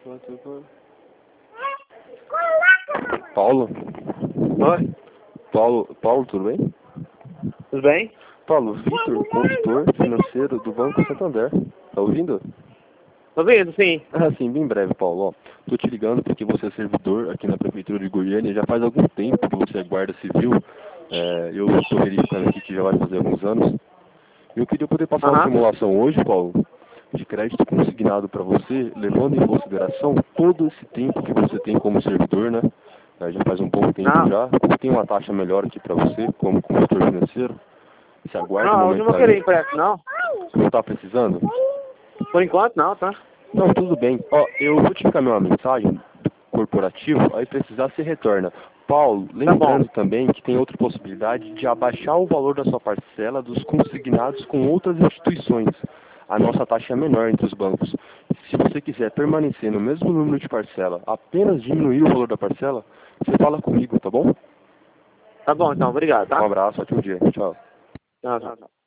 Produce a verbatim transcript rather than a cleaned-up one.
Paulo? Oi, Paulo, Paulo, tudo bem? tudo bem? Paulo, Vitor, consultor financeiro do Banco Santander. Tá ouvindo? Tô vendo, sim. Ah, sim, bem breve, Paulo. Ó, tô te ligando porque você é servidor aqui na Prefeitura de Goiânia. Já faz algum tempo que você é guarda civil. É, eu tô verificando aqui que já vai fazer alguns anos. Eu queria poder passar uma Aham. simulação hoje, Paulo, de crédito consignado para você, levando em consideração todo esse tempo que você tem como servidor, né? É, já faz um bom tempo Não, já. Tem uma taxa melhor aqui para você, como consultor financeiro. Você aguarda o não, hoje eu momento não vou da querer lei. empréstimo, não. Não está precisando? Por enquanto, não, tá? Não, tudo bem. Ó, eu vou te encaminhar uma mensagem do corporativo, aí precisar você retorna. Paulo, Tá bom. lembrando também que tem outra possibilidade de abaixar o valor da sua parcela dos consignados com outras instituições. A nossa taxa é menor entre os bancos. Se você quiser permanecer no mesmo número de parcela, apenas diminuir o valor da parcela, você fala comigo, tá bom? Tá bom, então, obrigado, Um tá? abraço, ótimo dia. Tchau. Tchau, tchau.